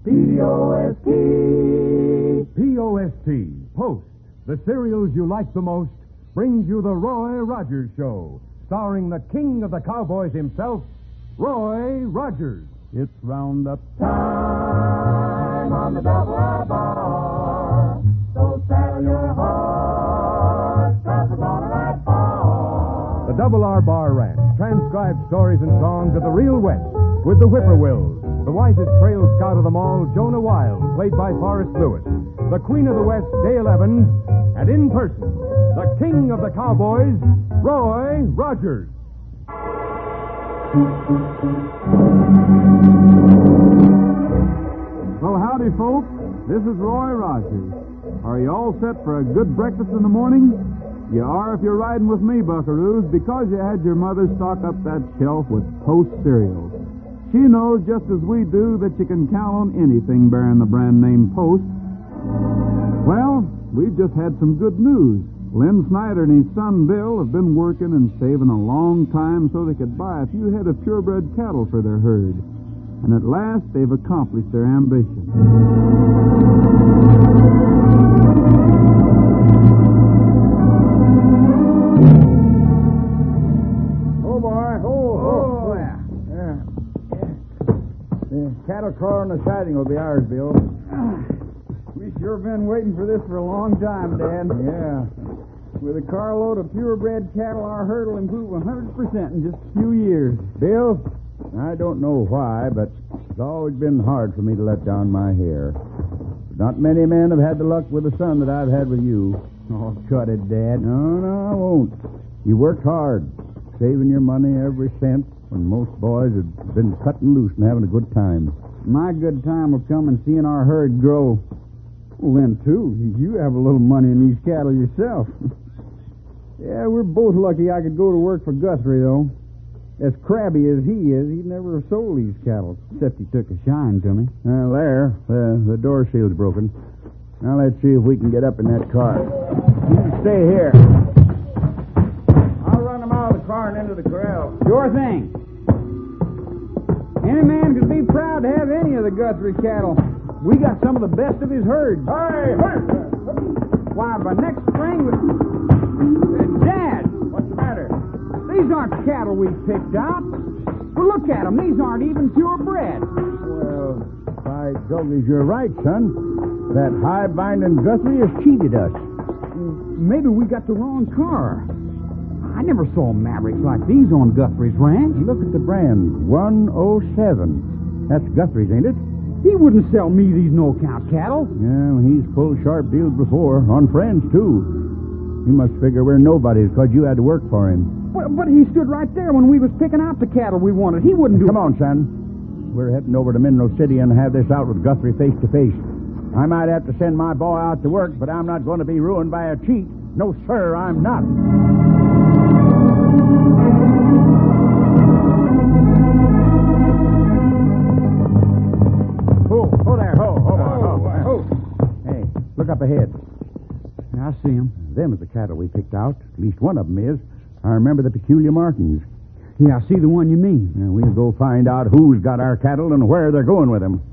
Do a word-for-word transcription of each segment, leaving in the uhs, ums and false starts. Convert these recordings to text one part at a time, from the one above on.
P O S T. P O S T, Post, the cereals you like the most, brings you the Roy Rogers Show, starring the king of the cowboys himself, Roy Rogers. It's roundup Time on the double R bar. So saddle your horse, 'cause we're gonna ride far. The Double R Bar Ranch transcribed stories and songs of the real West with the Whippoorwills, the wisest trail scout of them all, Jonah Wild, played by Forrest Lewis, the Queen of the West, Dale Evans, and in person, the king of the cowboys, Roy Rogers. Well, howdy, folks. This is Roy Rogers. Are you all set for a good breakfast in the morning? You are if you're riding with me, buckaroos, because you had your mother stock up that shelf with Post cereal. She knows just as we do that you can count on anything bearing the brand name Post. Well, we've just had some good news. Lynn Snyder and his son Bill have been working and saving a long time so they could buy a few head of purebred cattle for their herd. And at last they've accomplished their ambition. Oh, boy. Oh, oh, yeah. Yeah. The cattle car on the siding will be ours, Bill. We sure been waiting for this for a long time, Dad. Yeah. With a carload of purebred cattle, our herd will improve one hundred percent in just a few years. Bill, I don't know why, but it's always been hard for me to let down my hair. Not many men have had the luck with the son that I've had with you. Oh, cut it, Dad. No, no, I won't. You worked hard, saving your money every cent, when most boys have been cutting loose and having a good time. My good time will come in seeing our herd grow. Well, then, too, you have a little money in these cattle yourself. Yeah, we're both lucky I could go to work for Guthrie, though. As crabby as he is, he'd never have sold these cattle, except he took a shine to me. Well, there, the, the door seal's broken. Now, let's see if we can get up in that car. You stay here. I'll run them out of the car and into the corral. Sure thing. Any man could be proud to have any of the Guthrie cattle. We got some of the best of his herd. Hey, hey! Why, by next spring... We... Dad! What's the matter? These aren't cattle we picked out. Well, look at them. These aren't even purebred. Well, by Jogies, you're right, son. That high-binding Guthrie has cheated us. Maybe we got the wrong car. I never saw Mavericks like these on Guthrie's ranch. Look at the brand, one oh seven. That's Guthrie's, ain't it? He wouldn't sell me these no-count cattle. Yeah, he's pulled sharp deals before, on friends, too. He must figure we're nobodies because you had to work for him. But, but he stood right there when we was picking out the cattle we wanted. He wouldn't do... Come on, son. We're heading over to Mineral City and have this out with Guthrie face to face. I might have to send my boy out to work, but I'm not going to be ruined by a cheat. No, sir, I'm not. Oh, oh there, ho, ho, ho, ho. ho. Hey, look up ahead. I see him. Them is the cattle we picked out. At least one of them is. I remember the peculiar markings. Yeah, I see the one you mean. Now, we'll go find out who's got our cattle and where they're going with them.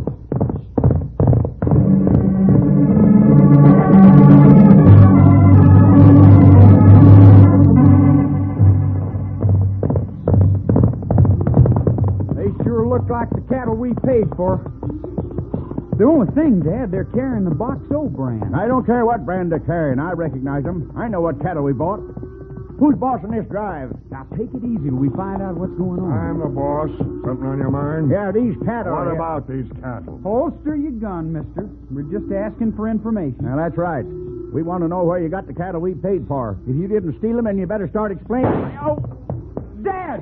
They sure look like the cattle we paid for. The only thing, Dad, they're carrying the Box O brand. I don't care what brand they're carrying. I recognize them. I know what cattle we bought. Who's bossing this drive? Now, take it easy till we find out what's going on. I'm the boss. Something on your mind? Yeah, these cattle. What are... about these cattle? Holster your gun, mister. We're just asking for information. Now, that's right. We want to know where you got the cattle we paid for. If you didn't steal them, then you better start explaining. Oh, Dad!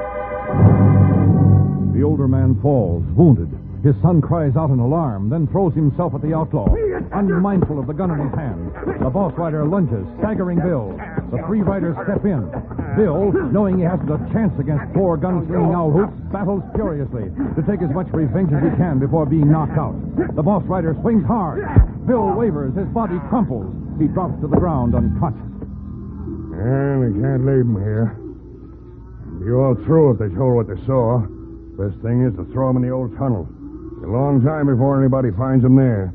The older man falls, wounded. His son cries out in alarm, then throws himself at the outlaw, unmindful of the gun in his hand. The boss rider lunges, staggering Bill. The three riders step in. Bill, knowing he hasn't a chance against four gun-slinging owl hoops, battles furiously to take as much revenge as he can before being knocked out. The boss rider swings hard. Bill wavers, his body crumples. He drops to the ground unconscious. And we can't leave them here. Be all through if they told what they saw. Best thing is to throw them in the old tunnel. A long time before anybody finds them there.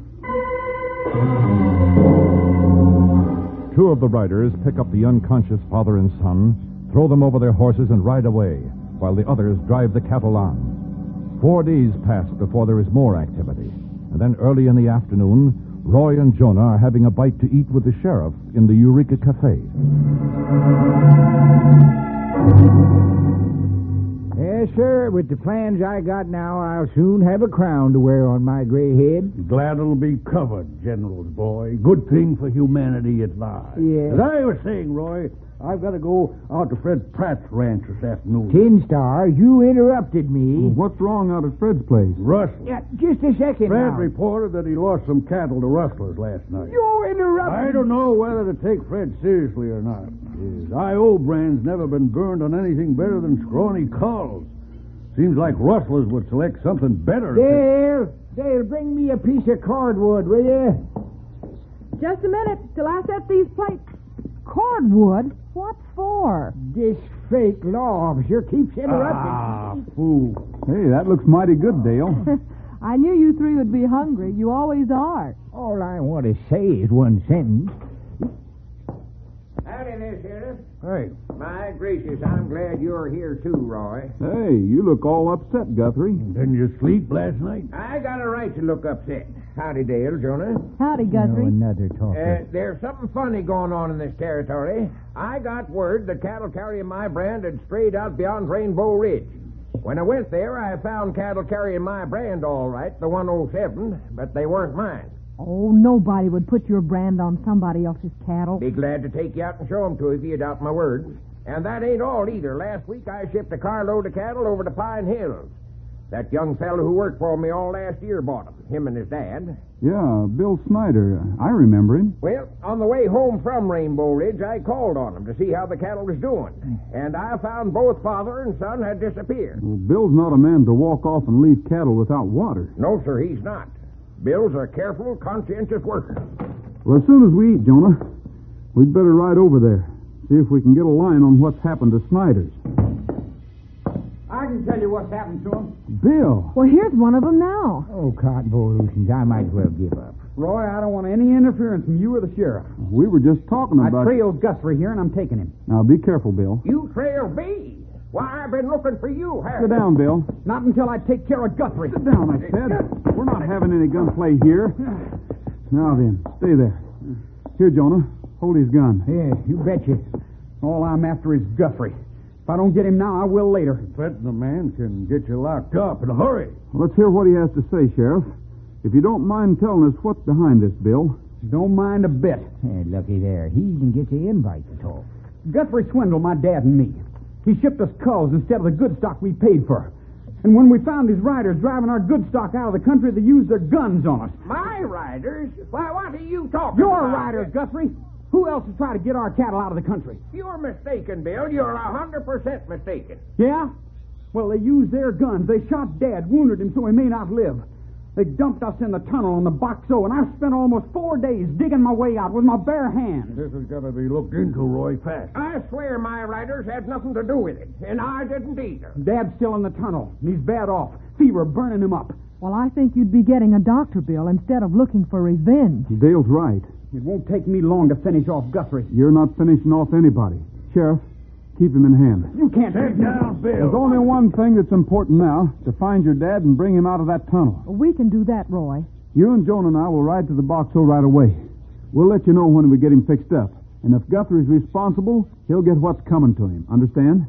Two of the riders pick up the unconscious father and son, throw them over their horses, and ride away, while the others drive the cattle on. Four days pass before there is more activity, and then early in the afternoon, Roy and Jonah are having a bite to eat with the sheriff in the Eureka Cafe. Yes, sir. With the plans I got now, I'll soon have a crown to wear on my gray head. Glad it'll be covered, General's boy. Good thing for humanity at large. Yeah. As I was saying, Roy, I've got to go out to Fred Pratt's ranch this afternoon. Tin Star, you interrupted me. What's wrong out at Fred's place? Rustling. Yeah, just a second Fred now. reported that he lost some cattle to rustlers last night. You interrupted. I don't know whether to take Fred seriously or not. His I O brand's never been burned on anything better than scrawny culls. Seems like rustlers would select something better. Dale, Dale, bring me a piece of cordwood, will you? Just a minute till I set these plates. Cordwood? What for? This fake law officer keeps interrupting. Ah, fool. Hey, that looks mighty good, Dale. I knew you three would be hungry. You always are. All I want to say is one sentence. Howdy there, Sheriff. Hey, My gracious, I'm glad you're here too, Roy. Hey, you look all upset, Guthrie. didn't you sleep last night? I got a right to look upset. Howdy, Dale, Jonah. Howdy, No, Guthrie. another Uh, talker. there's something funny going on in this territory. I got word that cattle carrying my brand had strayed out beyond Rainbow Ridge. When I went there, I found cattle carrying my brand all right, the one oh seven, but they weren't mine. Oh, nobody would put your brand on somebody else's cattle. Be glad to take you out and show 'em to you if you doubt my words. And that ain't all either. Last week I shipped a carload of cattle over to Pine Hills. That young fellow who worked for me all last year bought 'em, him and his dad. Yeah, Bill Snyder. I remember him. Well, on the way home from Rainbow Ridge, I called on him to see how the cattle was doing. And I found both father and son had disappeared. Well, Bill's not a man to walk off and leave cattle without water. No, sir, he's not. Bill's a careful, conscientious worker. Well, as soon as we eat, Jonah, we'd better ride over there. See if we can get a line on what's happened to Snyder's. I can tell you what's happened to him. Bill! Well, here's one of them now. Oh, convolutions. I might as well give up. Roy, I don't want any interference from you or the sheriff. We were just talking I about... trailed Guthrie here, and I'm taking him. Now, be careful, Bill. You trail me? Why, I've been looking for you, Harry. Sit down, Bill. Not until I take care of Guthrie. Sit down, I said. We're not having any gunplay here. Now then, stay there. Here, Jonah, hold his gun. Yeah, you betcha. All I'm after is Guthrie. If I don't get him now, I will later. Threatening a man can get you locked up in a hurry. Well, let's hear what he has to say, Sheriff. If you don't mind telling us what's behind this, Bill. Don't mind a bit. Hey, looky there. He even gets the invite to talk. Guthrie swindled my dad and me. He shipped us culls instead of the good stock we paid for. And when we found his riders driving our good stock out of the country, they used their guns on us. My riders? Why, what are you talking Your about? riders, Guthrie. Who else is trying to get our cattle out of the country? You're mistaken, Bill. You're a hundred percent mistaken. Yeah? Well, they used their guns. They shot Dad, wounded him so he may not live. They dumped us in the tunnel on the Box O, and I spent almost four days digging my way out with my bare hands. This has got to be looked into, Roy, fast. I swear my riders had nothing to do with it, and I didn't either. Dad's still in the tunnel, and he's bad off. Fever burning him up. Well, I think you'd be getting a doctor bill instead of looking for revenge. Dale's right. It won't take me long to finish off Guthrie. You're not finishing off anybody. Sheriff, keep him in hand. You can't Sit take me. down, There's Bill. only one thing that's important now, to find your dad and bring him out of that tunnel. We can do that, Roy. You and Joan and I will ride to the Box O right away. We'll let you know when we get him fixed up. And if Guthrie's responsible, he'll get what's coming to him. Understand?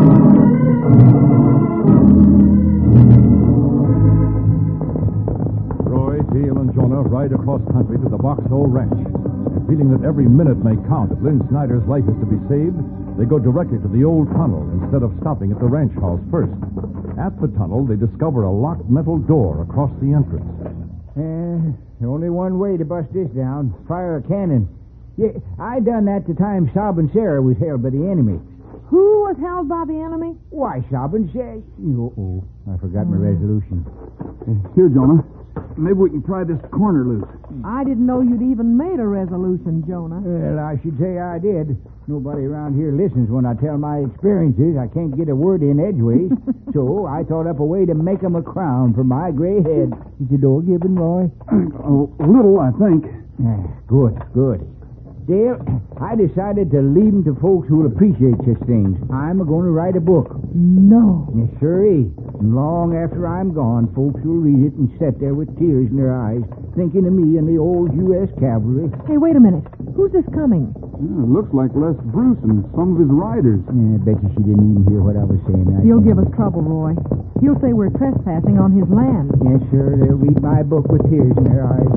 Roy, Dale, and Jonah ride across country to the Box O ranch. And feeling that every minute may count if Lynn Snyder's life is to be saved, they go directly to the old tunnel instead of stopping at the ranch house first. At the tunnel, they discover a locked metal door across the entrance. Uh, only one way to bust this down. Fire a cannon. Yeah, I done that the time Sob and Sarah was held by the enemy. Who was held by the enemy? Why, Sobbin said... Oh, I forgot my resolution. Here, Jonah. Maybe we can pry this corner loose. I didn't know you'd even made a resolution, Jonah. Well, I should say I did. Nobody around here listens when I tell my experiences. I can't get a word in edgeways. So I thought up a way to make 'em a crown for my gray head. Is the door given, Roy? A little, I think. Ah, good, good. Dale, I decided to leave 'em to folks who'll appreciate such things. I'm going to write a book. No. Yes, sirree. And long after I'm gone, folks will read it and sit there with tears in their eyes, thinking of me and the old U S Cavalry. Hey, wait a minute. Who's this coming? Yeah, it looks like Les Bruce and some of his riders. Yeah, I bet you she didn't even hear what I was saying. I He'll think. give us trouble, Roy. He'll say we're trespassing on his land. Yes, sir. They'll read my book with tears in their eyes.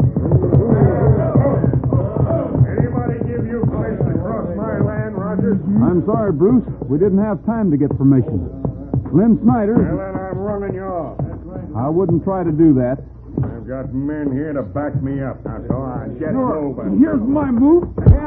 Anybody give you permission to cross my land, Rogers? I'm sorry, Bruce. We didn't have time to get permission. Lynn Snyder. Well, then I'm running you off. I wouldn't try to do that. I've got men here to back me up. Now, so I get moving. Here's my move.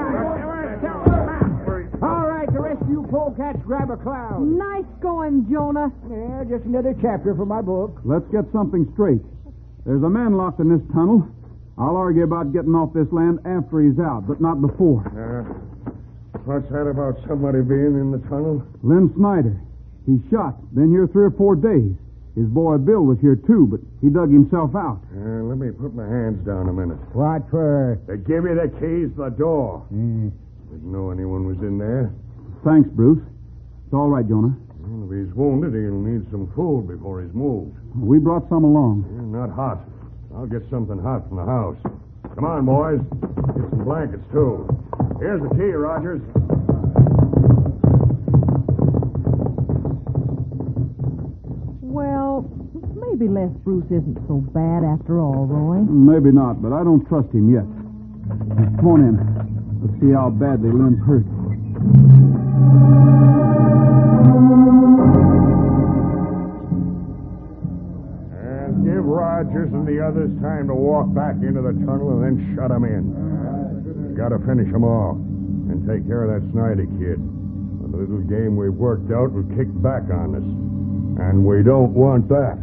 All right, the rest of you polecats grab a cloud. Nice going, Jonah. Yeah, just another chapter for my book. Let's get something straight. There's a man locked in this tunnel. I'll argue about getting off this land after he's out, but not before. Uh, what's that about somebody being in the tunnel? Lynn Snyder. He's shot. Been here three or four days. His boy Bill was here too, but he dug himself out. Uh, let me put my hands down a minute. What for? They give you the keys to the door. Mm. Didn't know anyone was in there. Thanks, Bruce. It's all right, Jonah. Well, if he's wounded, he'll need some food before he's moved. We brought some along. Yeah, not hot. I'll get something hot from the house. Come on, boys. Get some blankets, too. Here's the key, Rogers. Well, maybe Les Bruce isn't so bad after all, Roy. Maybe not, but I don't trust him yet. Come on in. Let's see how badly Lynn's hurt. And give Rogers and the others time to walk back into the tunnel and then shut them in. We've got to finish them off and take care of that Snyder kid. The little game we've worked out will kick back on us. And we don't want that.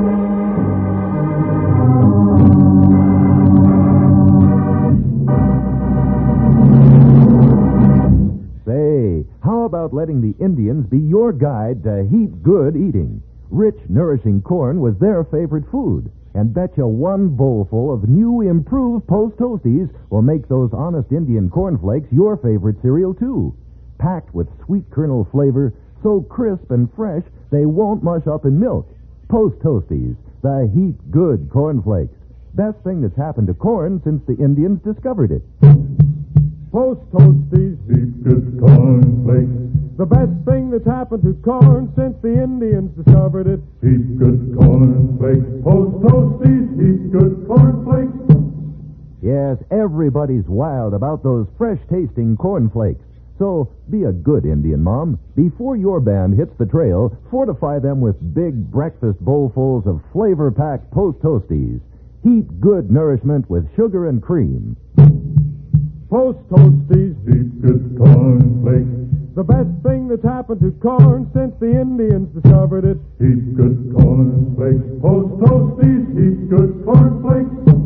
Say, how about letting the Indians be your guide to heap good eating? Rich, nourishing corn was their favorite food. And betcha one bowlful of new, improved Post Toasties will make those honest Indian cornflakes your favorite cereal, too. Packed with sweet kernel flavor, so crisp and fresh, they won't mush up in milk. Post Toasties, the heat good cornflakes. Best thing that's happened to corn since the Indians discovered it. Post Toasties, heat good cornflakes. The best thing that's happened to corn since the Indians discovered it. Heat good cornflakes. Post Toasties, heat good cornflakes. Yes, everybody's wild about those fresh-tasting cornflakes. So be a good Indian mom. Before your band hits the trail, fortify them with big breakfast bowlfuls of flavor-packed Post Toasties. Heap good nourishment with sugar and cream. Post Toasties, heat good cornflakes. The best thing that's happened to corn since the Indians discovered it. Heat good cornflakes. Post Toasties, heat good cornflakes.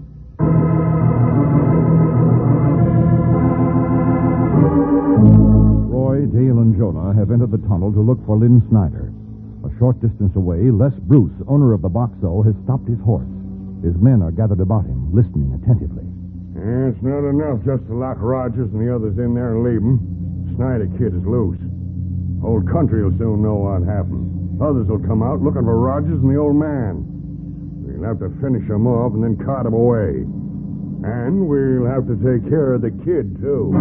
Roy, Dale, and Jonah have entered the tunnel to look for Lynn Snyder. A short distance away, Les Bruce, owner of the Boxo, has stopped his horse. His men are gathered about him, listening attentively. Yeah, it's not enough just to lock Rogers and the others in there and leave them. Snyder kid is loose. Whole country will soon know what happened. Others will come out looking for Rogers and the old man. We'll have to finish them off and then cart them away. And we'll have to take care of the kid, too.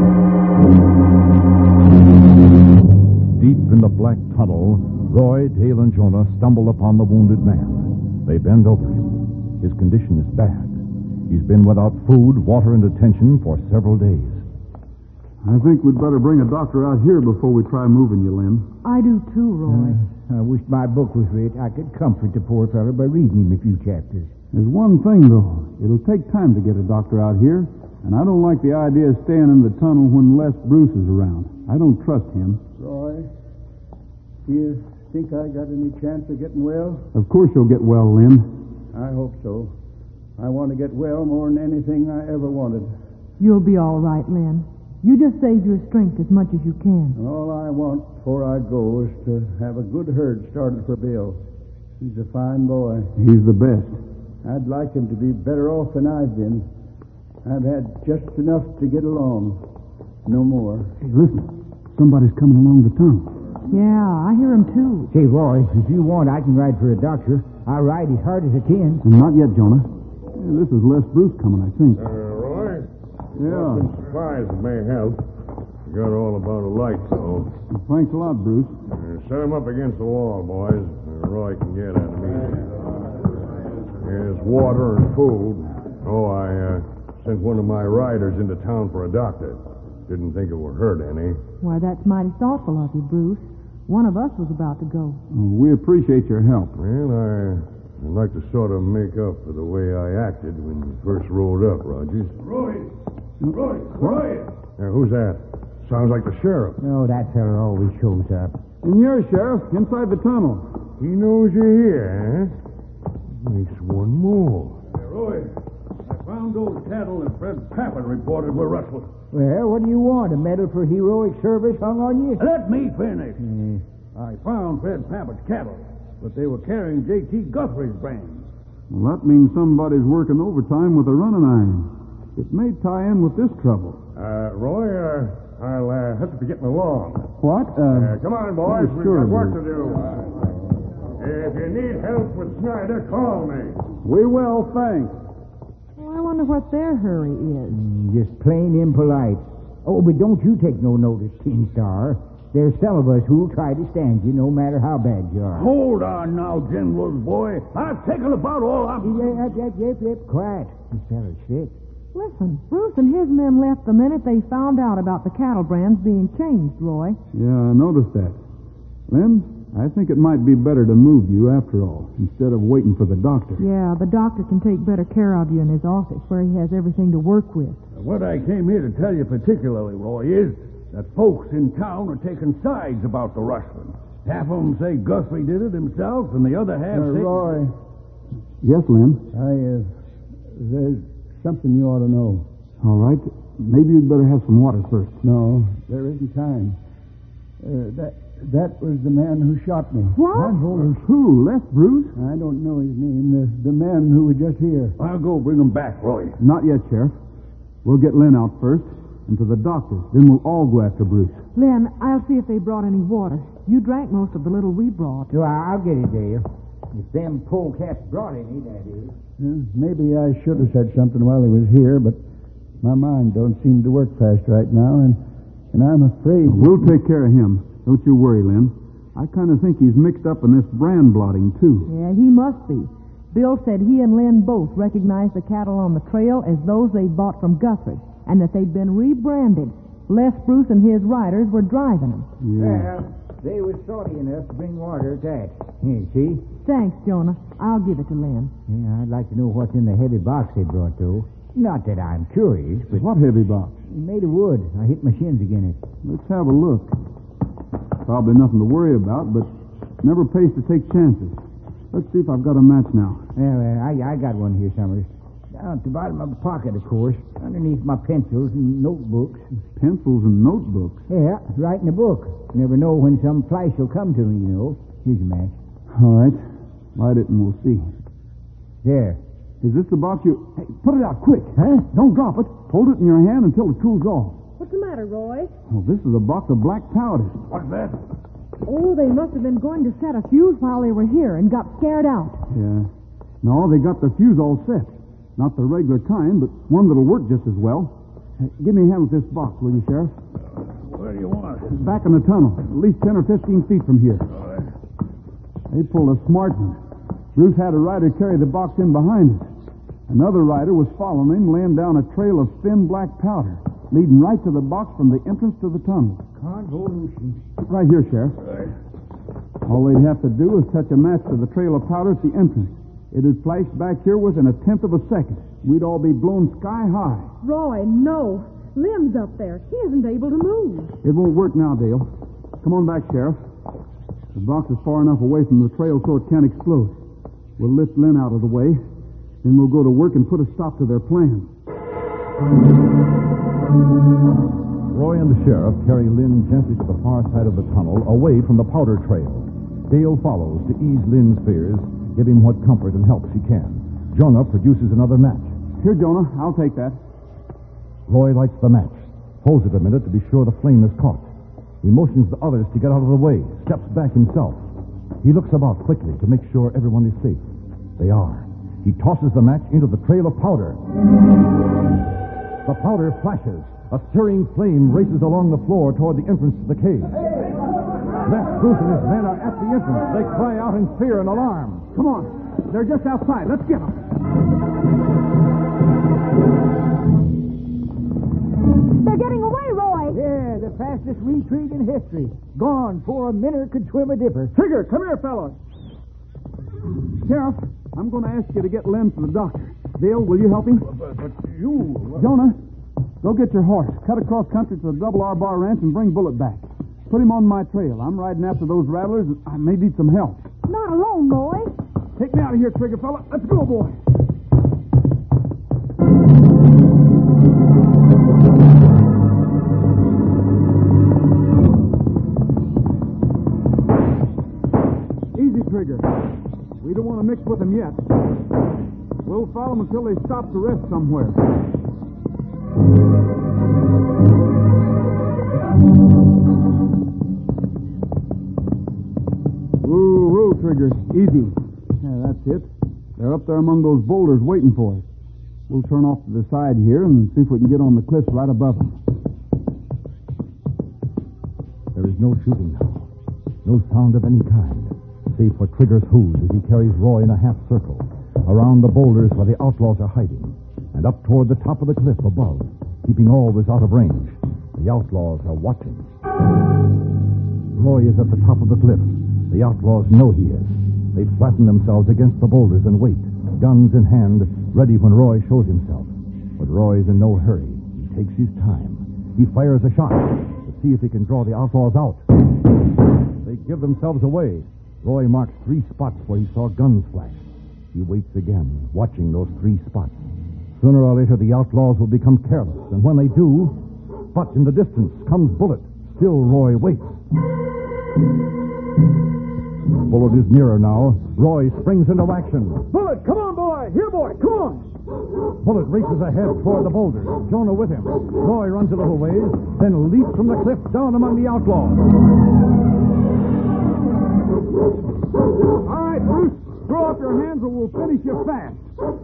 Deep in the black tunnel, Roy, Dale, and Jonah stumble upon the wounded man. They bend over him. His condition is bad. He's been without food, water, and attention for several days. I think we'd better bring a doctor out here before we try moving you, Lynn. I do too, Roy. Uh, I wish my book was writ. I could comfort the poor fellow by reading him a few chapters. There's one thing, though. It'll take time to get a doctor out here, and I don't like the idea of staying in the tunnel when Les Bruce is around. I don't trust him. Roy, Do you think I got any chance of getting well? Of course you'll get well, Lem. I hope so. I want to get well more than anything I ever wanted. You'll be all right, Lynn. You just save your strength as much as you can. And all I want before I go is to have a good herd started for Bill. He's a fine boy. He's the best. I'd like him to be better off than I've been. I've had just enough to get along. No more. Hey, listen. Somebody's coming along the tunnel. Yeah, I hear him too. Say, Roy, if you want, I can ride for a doctor. I'll ride as hard as I can. And not yet, Jonah. Hey, this is Les Bruce coming, I think. Uh, Roy? Yeah. Some supplies that may help. Forgot all about a light, though. Thanks a lot, Bruce. Uh, set him up against the wall, boys. Uh, Roy can get at him easy. Here's water and food. Oh, I uh, sent one of my riders into town for a doctor. Didn't think it would hurt any. Why, that's mighty thoughtful of you, Bruce. One of us was about to go. Oh, we appreciate your help. Well, I, I'd like to sort of make up for the way I acted when you first rolled up, Rogers. Roy! Roy! Roy! Now, who's that? Sounds like the sheriff. No, that fella always shows up. And you're, Sheriff, inside the tunnel. He knows you're here, huh? Makes one more. Hey, Roy, I found those cattle that Fred Pappan reported were rustled. Well, what do you want? A medal for heroic service hung on you? Let me finish. I found Fred Pappan's cattle, but they were carrying J T. Guthrie's brand. Well, that means somebody's working overtime with a running iron. It may tie in with this trouble. Uh, Roy, uh, I'll uh, have to be getting along. What? Uh, come on, boys. oh, We've sure, got work Bruce. to do. If you need help with Snyder, call me. We will, thanks. Well, I wonder what their hurry is. Mm, just plain impolite. Oh, but don't you take no notice, Tin Star. There's some of us who'll try to stand you no matter how bad you are. Hold on now, General's boy. I've taken about all I'm... Yep, yep, yep, yep, quiet. This fella's sick. Listen, Bruce and his men left the minute they found out about the cattle brands being changed, Roy. Yeah, I noticed that. Lem, I think it might be better to move you after all, instead of waiting for the doctor. Yeah, the doctor can take better care of you in his office, where he has everything to work with. What I came here to tell you particularly, Roy, is that folks in town are taking sides about the rustling. Half of them say Guthrie did it himself, and the other half Uh, say... Roy, Yes, Lem? I, uh, there's something you ought to know. All right. Maybe you'd better have some water first. No, there isn't time. Uh, that that was the man who shot me. What? Who? Les Bruce? I don't know his name. The, the man who was just here. I'll go bring them back, Roy. Not yet, Sheriff. We'll get Len out first, and to the doctor. Then we'll all go after Bruce. Len, I'll see if they brought any water. You drank most of the little we brought. So I'll get it, Dale. If them polecats brought any, that is. Well, maybe I should have said something while he was here, but my mind don't seem to work fast right now, and, and I'm afraid... We'll take care of him. Don't you worry, Len. I kind of think he's mixed up in this brand blotting, too. Yeah, he must be. Bill said he and Len both recognized the cattle on the trail as those they bought from Guthrie, and that they'd been rebranded. Les Bruce and his riders were driving them. Yeah. Well, they was salty enough to bring water at that. Here, see? Thanks, Jonah. I'll give it to Len. Yeah, I'd like to know what's in the heavy box they brought, though. Not that I'm curious, but... What heavy box? Made of wood. I hit my shins again it. Let's have a look. Probably nothing to worry about, but never pays to take chances. Let's see if I've got a match now. Yeah, well, I, I got one here, Summers. Down at the bottom of the pocket, of course. Underneath my pencils and notebooks. Pencils and notebooks? Yeah, right in the book. Never know when some flash will come to me, you know. Here's a match. All right. Light it and we'll see. There. Is this the box you... Hey, put it out quick. Huh? Don't drop it. Hold it in your hand until it cools off. What's the matter, Roy? Oh, this is a box of black powder. What's that? Oh, they must have been going to set a fuse while they were here and got scared out. Yeah. No, they got the fuse all set. Not the regular kind, but one that'll work just as well. Uh, give me a hand with this box, will you, Sheriff? Where do you want it? Back in the tunnel, at least ten or fifteen feet from here. They pulled a smart one. Bruce had a rider carry the box in behind us. Another rider was following him, laying down a trail of thin black powder, leading right to the box from the entrance to the tunnel. Convolution. Right here, Sheriff. All they'd have to do is touch a match to the trail of powder at the entrance. It'd flash back here within a tenth of a second. We'd all be blown sky high. Roy, no. Lem's up there. He isn't able to move. It won't work now, Dale. Come on back, Sheriff. The box is far enough away from the trail so it can't explode. We'll lift Lynn out of the way, then we'll go to work and put a stop to their plan. Roy and the sheriff carry Lynn gently to the far side of the tunnel, away from the powder trail. Dale follows to ease Lynn's fears, give him what comfort and help she can. Jonah produces another match. Here, Jonah, I'll take that. Roy lights the match, holds it a minute to be sure the flame is caught. He motions the others to get out of the way, steps back himself. He looks about quickly to make sure everyone is safe. They are. He tosses the match into the trail of powder. The powder flashes. A stirring flame races along the floor toward the entrance to the cave. Les Bruce and his men are at the entrance. They cry out in fear and alarm. Come on. They're just outside. Let's get them. They're getting away, Roy. Yeah, the fastest retreat in history. Gone before a minnow could swim a dipper. Trigger, come here, fellows. Sheriff, I'm going to ask you to get Lynn to the doctor. Dale, will you help him? But, but you... Jonah, go get your horse. Cut across country to the Double R Bar Ranch and bring Bullet back. Put him on my trail. I'm riding after those rattlers, and I may need some help. Not alone, Roy. Take me out of here, Trigger fella. Let's go, boy. Easy, Trigger. We don't want to mix with them yet. We'll follow them until they stop to rest somewhere. Woo, woo, Trigger. Easy. Yeah, that's it. They're up there among those boulders waiting for us. We'll turn off to the side here and see if we can get on the cliffs right above them. There is no shooting now. No sound of any kind, save for Trigger's hooves as he carries Roy in a half circle, around the boulders where the outlaws are hiding, and up toward the top of the cliff above, keeping always out of range. The outlaws are watching. Roy is at the top of the cliff. The outlaws know he is. They flatten themselves against the boulders and wait, guns in hand, ready when Roy shows himself. But Roy's in no hurry. He takes his time. He fires a shot to see if he can draw the outlaws out. They give themselves away. Roy marks three spots where he saw guns flash. He waits again, watching those three spots. Sooner or later, the outlaws will become careless, and when they do, but in the distance comes Bullet. Still, Roy waits. Bullet is nearer now. Roy springs into action. Bullet, come on, boy. Here, boy, come on. Bullet races ahead toward the boulders, Jonah with him. Roy runs a little ways, then leaps from the cliff down among the outlaws. All right, Bruce. Throw up your hands or we'll finish you fast.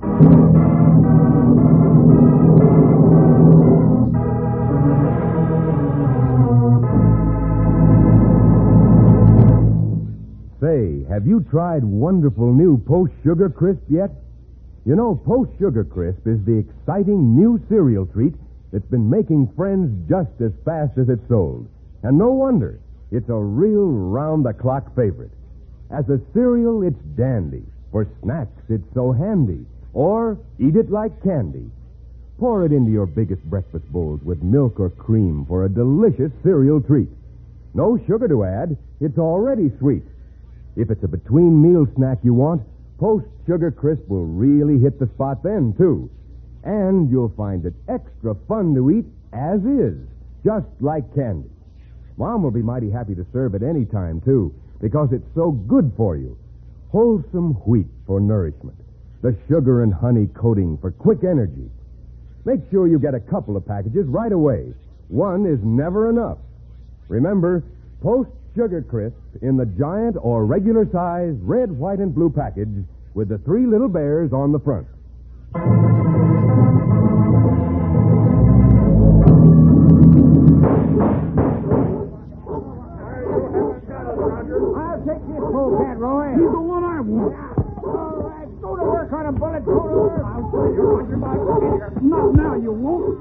Say, have you tried wonderful new Post Sugar Crisp yet? You know, Post Sugar Crisp is the exciting new cereal treat that's been making friends just as fast as it's sold. And no wonder. It's a real round-the-clock favorite. As a cereal, it's dandy. For snacks, it's so handy. Or eat it like candy. Pour it into your biggest breakfast bowls with milk or cream for a delicious cereal treat. No sugar to add. It's already sweet. If it's a between-meal snack you want, Post Sugar Crisp will really hit the spot then, too. And you'll find it extra fun to eat as is, just like candy. Mom will be mighty happy to serve it any time, too, because it's so good for you. Wholesome wheat for nourishment. The sugar and honey coating for quick energy. Make sure you get a couple of packages right away. One is never enough. Remember, Post Sugar Crisp in the giant or regular size red, white, and blue package with the three little bears on the front. I'll take this polecat, Roy. He's the one I want. All right, go to work on him, Bullet. Go to work. I'll show you what you're about to hear. Not now, you won't.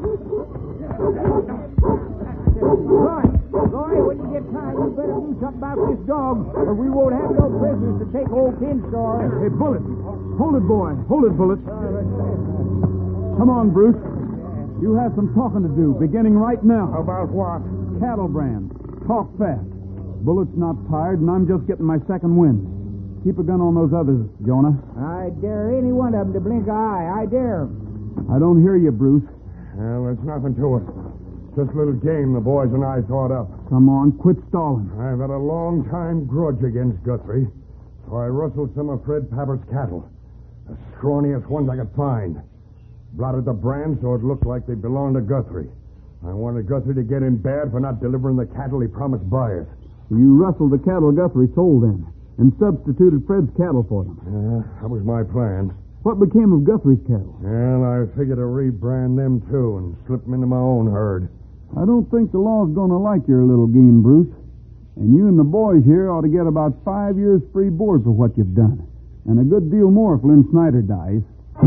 Roy, Roy, when you get time, you better do something about this dog, or we won't have no prisoners to take old Kinstar. Hey, Bullet. Hold it, boy. Hold it, Bullet. Come on, Bruce. You have some talking to do, beginning right now. About what? Cattle brand. Talk fast. Bullet's not tired, and I'm just getting my second wind. Keep a gun on those others, Jonah. I dare any one of them to blink an eye. I dare 'em. I don't hear you, Bruce. Well, there's nothing to it. Just a little game the boys and I thought up. Come on, quit stalling. I've had a long time grudge against Guthrie, so I rustled some of Fred Pappert's cattle. The scrawniest ones I could find. Blotted the brand so it looked like they belonged to Guthrie. I wanted Guthrie to get in bad for not delivering the cattle he promised buyers. You rustled the cattle Guthrie sold then, and substituted Fred's cattle for them. Yeah, that was my plan. What became of Guthrie's cattle? Well, I figured to rebrand them, too, and slip them into my own herd. I don't think the law's going to like your little game, Bruce. And you and the boys here ought to get about five years free board for what you've done. And a good deal more if Lynn Snyder dies.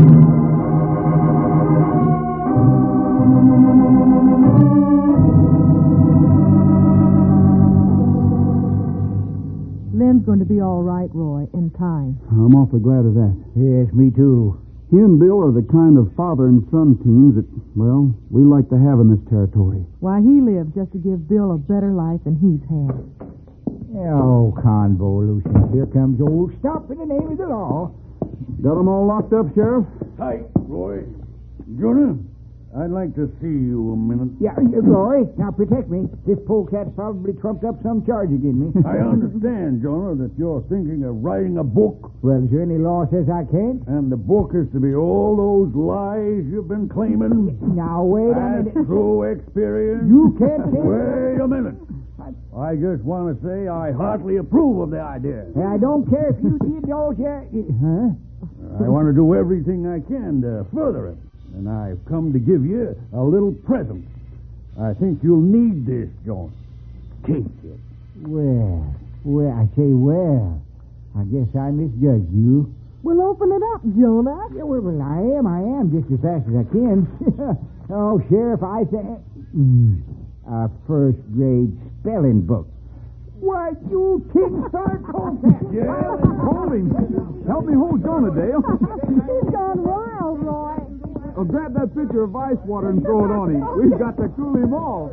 Lynn's going to be all right, Roy, in time. I'm awfully glad of that. Yes, me too. He and Bill are the kind of father and son teams that, well, we like to have in this territory. Why, he lived just to give Bill a better life than he's had. Oh, convolutions. Here comes old Stop in the name of the law. Got them all locked up, Sheriff? Hi, Roy. Jonah, I'd like to see you a minute. Yeah, Roy, now protect me. This polecat's probably trumped up some charge against me. I understand, Jonah, that you're thinking of writing a book. Well, is there any law says I can't? And the book is to be all those lies you've been claiming? Now, wait a minute. That's true experience? You can't say... Wait a minute. I just want to say I heartily approve of the idea. And I don't care if you did all your... Huh? I want to do everything I can to further it. And I've come to give you a little present. I think you'll need this, John. Take it. Well, well, I say, well, I guess I misjudged you. Well, open it up, Jonah. Yeah, well, well, I am, I am, just as fast as I can. Oh, Sheriff, I say... Mm, a first-grade spelling book. Why, you king-star polecat! Yeah, hold him. Help me hold Jonah, Dale. He's gone wild, Roy. Well, grab that pitcher of ice water and throw it on him. We've got to cool him off.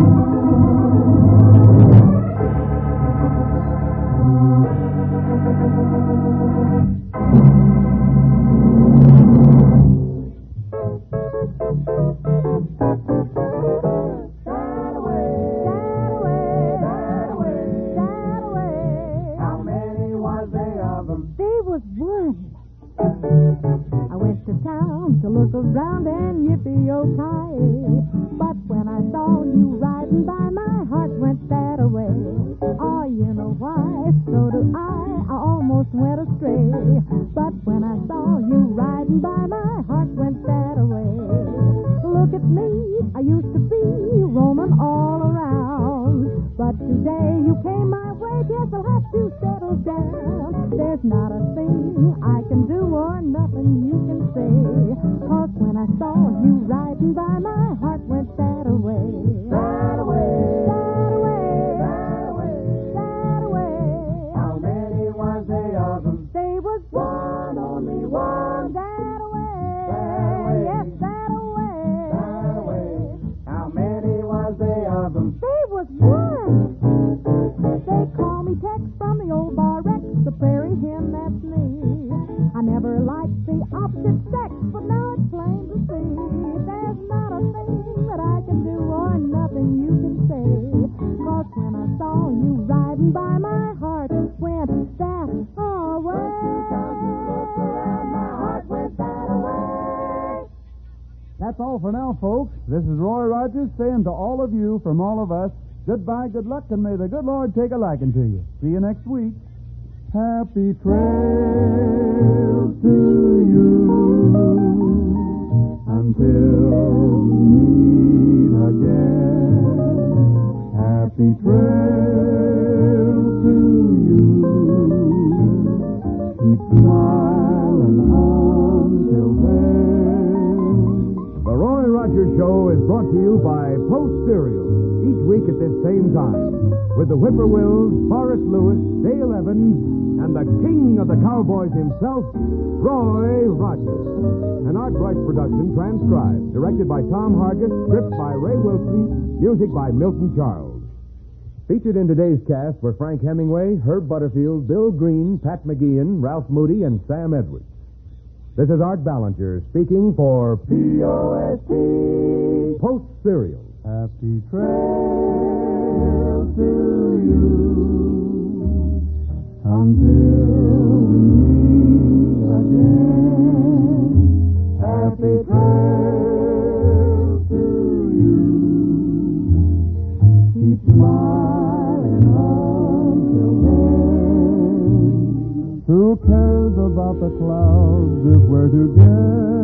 How many was there of them? There was one. I went to town to look around and yippee-o-ki. But when I saw you riding by, my heart went that away. Oh, you know why? So do I. I almost went astray. But when I saw you riding by, my heart went that away. Look at me. I used to be roaming all around. But today you came my way. Guess I'll have to settle down. There's not a thing I can do or nothing you can say. 'Cause when I saw you riding by, my heart went that away. That away. That away. That away. That away. How many was there of them? They was One, only one. that away. That away. Yes, that away. That away. How many was there of them? They was one. They call me Tex from the old bar Rex, the prairie hen, that's me. I never liked the opposite sex, but now it's plain to see. There's not a thing that I can do or nothing you can say. 'Cause when I saw you riding by, my heart went that away. My heart went that away. That's all for now, folks. This is Roy Rogers saying to all of you, from all of us, goodbye, good luck, and may the good Lord take a liking to you. See you next week. Happy trails to you until we meet again. Happy trails to you. Keep smiling until then. The Roy Rogers Show is brought to you by Post Cereal, each week at this same time, with the Whippoorwills, Forrest Lewis, Dale Evans, and the king of the cowboys himself, Roy Rogers. An Art Brush production transcribed, directed by Tom Hargis, script by Ray Wilson, music by Milton Charles. Featured in today's cast were Frank Hemingway, Herb Butterfield, Bill Green, Pat McGeehan, Ralph Moody, and Sam Edwards. This is Art Ballinger speaking for P O S T Post Cereal. Happy trail to you until we meet again. Happy trail to you. Keep smiling until then. Who cares about the clouds if we're together?